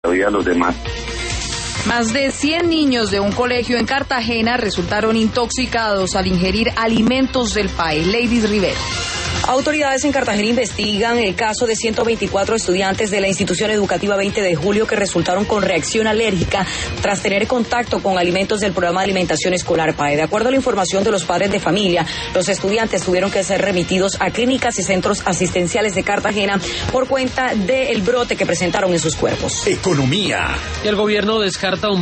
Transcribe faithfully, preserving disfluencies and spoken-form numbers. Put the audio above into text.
vida de los demás. Más de cien niños de un colegio en Cartagena resultaron intoxicados al ingerir alimentos del país. Ladies Rivera. Autoridades en Cartagena investigan el caso de ciento veinticuatro estudiantes de la institución educativa veinte de julio que resultaron con reacción alérgica tras tener contacto con alimentos del programa de alimentación escolar P A E. De acuerdo a la información de los padres de familia, los estudiantes tuvieron que ser remitidos a clínicas y centros asistenciales de Cartagena por cuenta del brote que presentaron en sus cuerpos. Economía. Y el gobierno descarta un